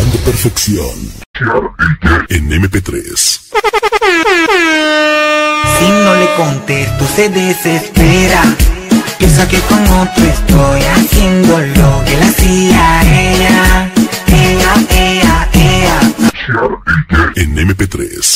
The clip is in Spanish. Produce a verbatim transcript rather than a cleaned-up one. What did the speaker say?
Buscando perfección en eme pe tres. Si no le contesto se desespera, piensa que con otro estoy haciendo lo que le hacía a ella. Ella, ella, ella. En eme pe tres.